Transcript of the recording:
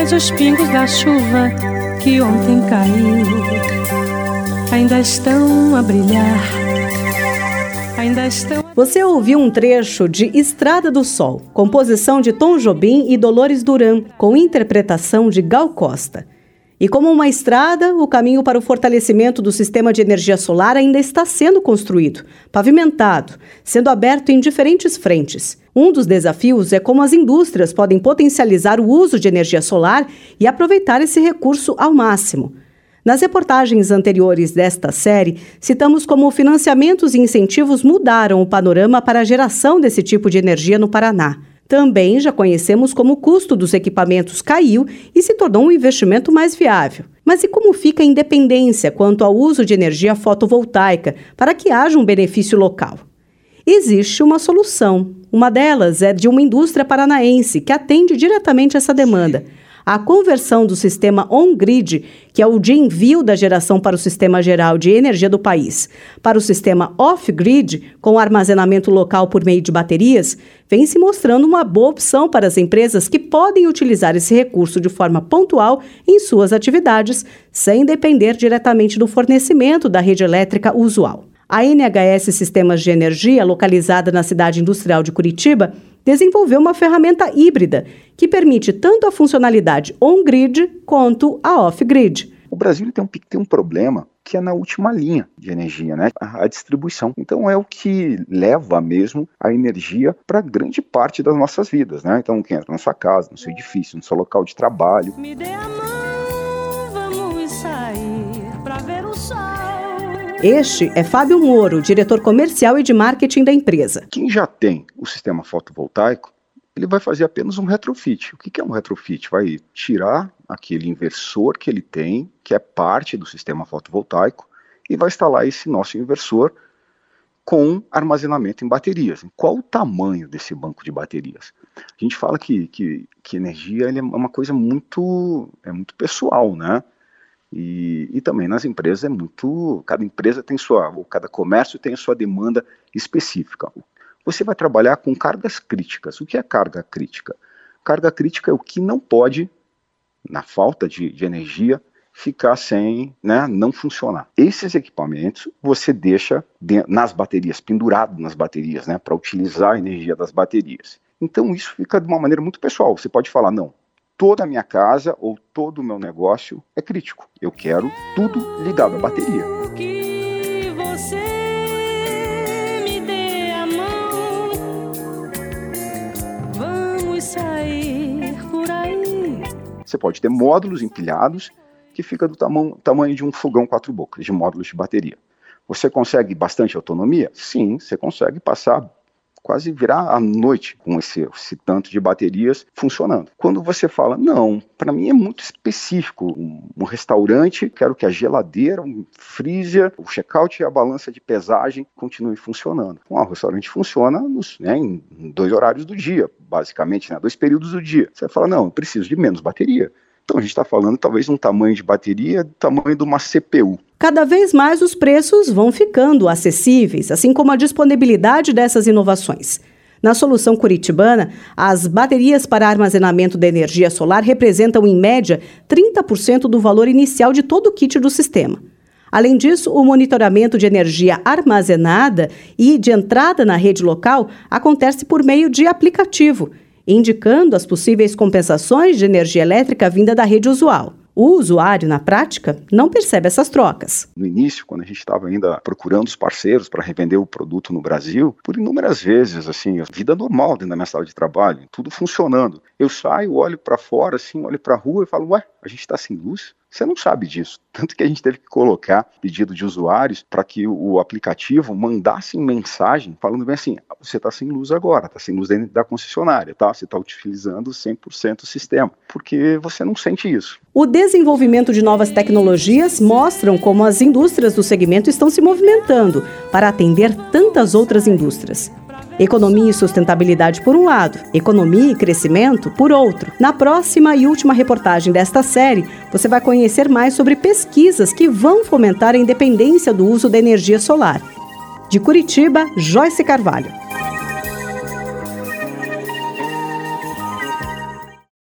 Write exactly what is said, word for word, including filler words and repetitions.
Mas os pingos da chuva que ontem caiu ainda estão a brilhar. Ainda estão... Você ouviu um trecho de Estrada do Sol, composição de Tom Jobim e Dolores Duran, com interpretação de Gal Costa. E como uma estrada, o caminho para o fortalecimento do sistema de energia solar ainda está sendo construído, pavimentado, sendo aberto em diferentes frentes. Um dos desafios é como as indústrias podem potencializar o uso de energia solar e aproveitar esse recurso ao máximo. Nas reportagens anteriores desta série, citamos como financiamentos e incentivos mudaram o panorama para a geração desse tipo de energia no Paraná. Também já conhecemos como o custo dos equipamentos caiu e se tornou um investimento mais viável. Mas e como fica a independência quanto ao uso de energia fotovoltaica para que haja um benefício local? Existe uma solução. Uma delas é de uma indústria paranaense que atende diretamente essa demanda. A conversão do sistema on-grid, que é o de envio da geração para o sistema geral de energia do país, para o sistema off-grid, com armazenamento local por meio de baterias, vem se mostrando uma boa opção para as empresas que podem utilizar esse recurso de forma pontual em suas atividades, sem depender diretamente do fornecimento da rede elétrica usual. A N H S Sistemas de Energia, localizada na cidade industrial de Curitiba, desenvolveu uma ferramenta híbrida que permite tanto a funcionalidade on-grid quanto a off-grid. O Brasil tem um, tem um problema que é na última linha de energia, né? a, a distribuição. Então é o que leva mesmo a energia para grande parte das nossas vidas, né? Então quem entra na sua casa, no seu edifício, no seu local de trabalho. Me dê a mão, vamos sair pra ver o sol. Este é Fábio Moro, diretor comercial e de marketing da empresa. Quem já tem o sistema fotovoltaico, ele vai fazer apenas um retrofit. O que é um retrofit? Vai tirar aquele inversor que ele tem, que é parte do sistema fotovoltaico, e vai instalar esse nosso inversor com armazenamento em baterias. Qual o tamanho desse banco de baterias? A gente fala que, que, que energia ele é uma coisa muito, é muito pessoal, né? E, e também nas empresas é muito, cada empresa tem sua, ou cada comércio tem a sua demanda específica. Você vai trabalhar com cargas críticas. O que é carga crítica? Carga crítica é o que não pode, na falta de, de energia, ficar sem, né, não funcionar. Esses equipamentos você deixa de, nas baterias, pendurado nas baterias, né, para utilizar a energia das baterias. Então isso fica de uma maneira muito pessoal. Você pode falar, não, toda a minha casa ou todo o meu negócio é crítico. Eu quero tudo ligado à bateria. Que você me dê a mão, vamos sair por aí. Você pode ter módulos empilhados que fica do tamanho, tamanho de um fogão quatro bocas, de módulos de bateria. Você consegue bastante autonomia? Sim, você consegue passar quase virar a noite com esse, esse tanto de baterias funcionando. Quando você fala, não, para mim é muito específico, um, um restaurante, quero que a geladeira, um freezer, o check-out e a balança de pesagem continuem funcionando. Bom, o restaurante funciona nos, né, em dois horários do dia, basicamente, né, dois períodos do dia. Você fala, não, eu preciso de menos bateria. Então a gente está falando talvez de um tamanho de bateria do tamanho de uma C P U. Cada vez mais os preços vão ficando acessíveis, assim como a disponibilidade dessas inovações. Na solução curitibana, as baterias para armazenamento da energia solar representam, em média, trinta por cento do valor inicial de todo o kit do sistema. Além disso, o monitoramento de energia armazenada e de entrada na rede local acontece por meio de aplicativo, indicando as possíveis compensações de energia elétrica vinda da rede usual. O usuário, na prática, não percebe essas trocas. No início, quando a gente estava ainda procurando os parceiros para revender o produto no Brasil, por inúmeras vezes, assim, vida normal dentro da minha sala de trabalho, tudo funcionando. Eu saio, olho para fora, assim, olho para a rua e falo, ué, a gente está sem luz? Você não sabe disso. Tanto que a gente teve que colocar pedido de usuários para que o aplicativo mandasse mensagem falando bem assim, você está sem luz agora, está sem luz dentro da concessionária, tá? Você está utilizando cem por cento o sistema, porque você não sente isso. O desenvolvimento de novas tecnologias mostram como as indústrias do segmento estão se movimentando para atender tantas outras indústrias. Economia e sustentabilidade por um lado, economia e crescimento por outro. Na próxima e última reportagem desta série, você vai conhecer mais sobre pesquisas que vão fomentar a independência do uso da energia solar. De Curitiba, Joyce Carvalho.